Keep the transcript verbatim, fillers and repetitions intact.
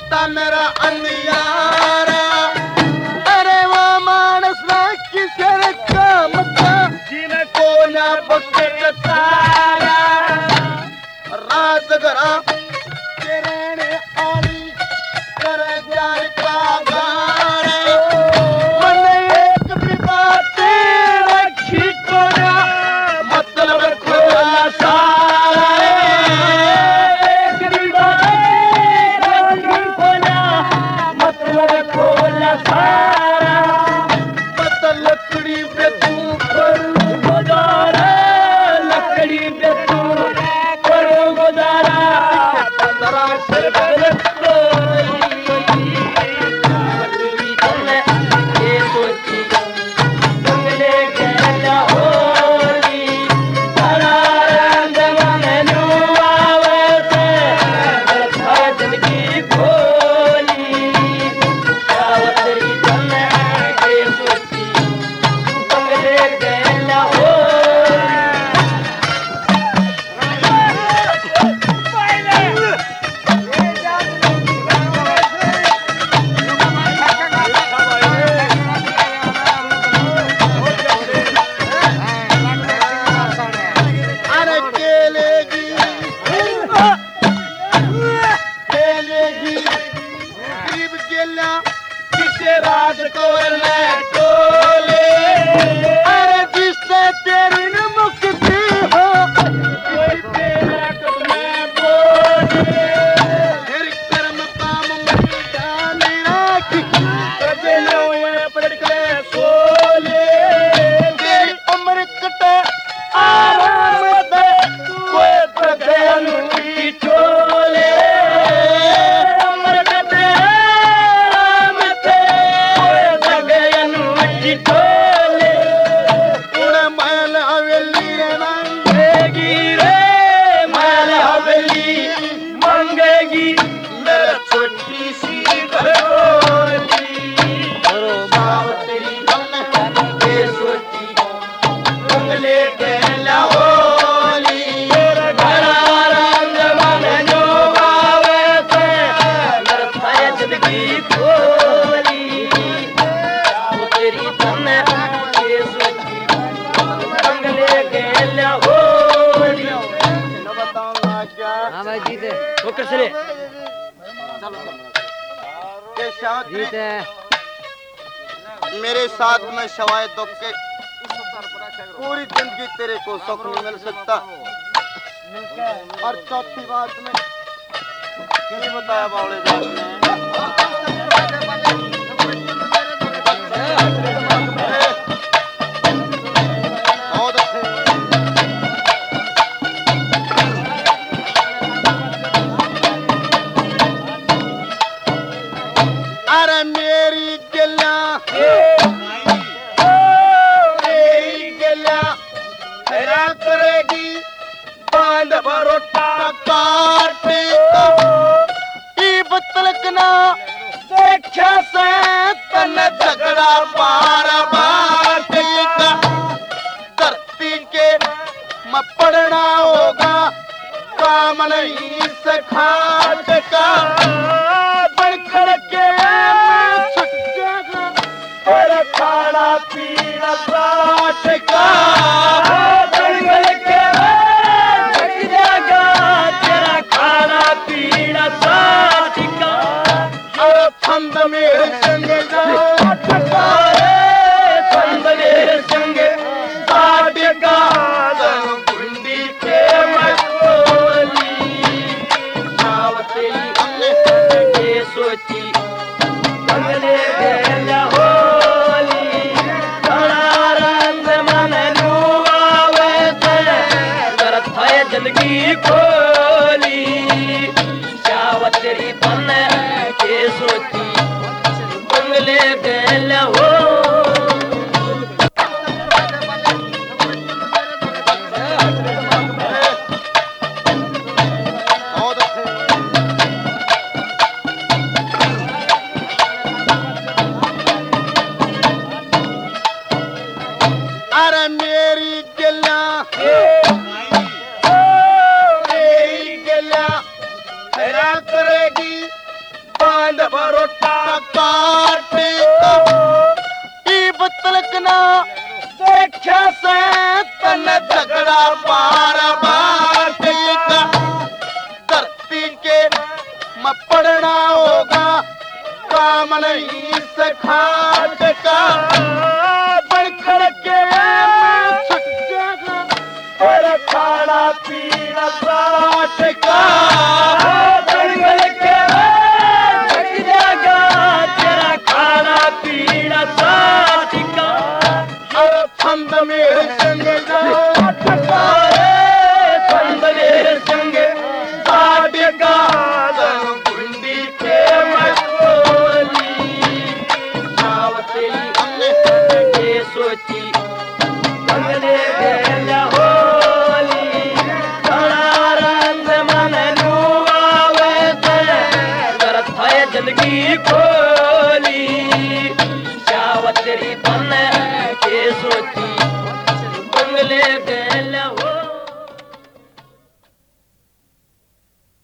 रिश्ता मेरा अन्यारा, अरे वो मानस ना किसर काम का जिनको ना बख्शे तारा, रात गरा तेरे आली कर जाए का गाना, मैंने एक भी बात रखी को ना मतलब खोला सारा, एक भी बात रखी को ना मतलब खोला सारा, मतलब लकड़ी पे तू करूँ गुजारा, लकड़ी पे तू करूँ गुजारा, तेरा सिर गलत तो नहीं, मछली तुमने ये सोची तुमने कहना होगी, तारा रंग मन आवे से भजन की खोली, सावतरी तुमने ये सोची तुमने कहना होगी। अरे केलेगी केलेगी गरीब गेला किसे राज कोले टोले, अरे जिससे तेरी न मुक्ति हो कोई तेरा कदमे बोले, फिर कर्म काम में डाली राखी सजनों में पड़ के सोले, तेरी उम्र कटे आराम दे कोई तके अनुठी चोले, उम्र कटे आराम दे कोई तके अनुठी चोले, उड़े महल हवेली मांगेगी रे महल हवेली मांगेगी मेरा छोटी सी घरवाली, सावतरी तुमने ये सोची बंगले कहला होली, घरा रंग मन जो आवे से नरथाए जिंदगी खोली, सावतरी तुमने ये सोची बंगले कहला होली। न बताऊंगा क्या हाँ भाई जीते वो कैसे रे? चलो के साथ में जीते मेरे साथ में सवाए दुख के पूरी जिंदगी तेरे को सुख नहीं मिल सकता, और चौथी बात में क्या बताया बावड़े दास ने, बहुत अच्छे। अरे मेरी गिला मेरी गिला तेरा करेगी बांध भरोटा काटेगा, ई बतलकना देखा से तन झगड़ा पार बाटेगा, धरती के में पड़ना होगा काम नहीं से खाट का, बढ़ के मैं छुट जाएगा तेरा खाना पीना साथ का, बढ़ के मैं छुट जाएगा तेरा खाना पीना साथ का, अरे फंद मेरे संग जाट का रे फंद मेरे संग जाट का, गुंडी पे मैं बोली, सावतरी तुमने ये सोची बंगले कहला होली, घरा रंग मन आवे से नरथाए जिंदगी खोली, सावतरी तुमने ये सोची बंगले कहला हो। अरे मेरी गिला चांद भरोटा काटे का ई बतलक ना देखा से तन झगड़ा पार बाटे का धरती के मैं पढ़ना होगा काम नहीं सखाट का बढ़ के छुट जाएगा तेरा खाना पीना साठ का बढ़ के छुट जाएगा तेरा खाना पीना साठ का ये छंद मेरे संग साठ का छंद मेरे संग साठ का कुंडी पे मैं सोची कंगने बेला होली रंग मन नुआवे ते जरा थाय जिंदगी खोली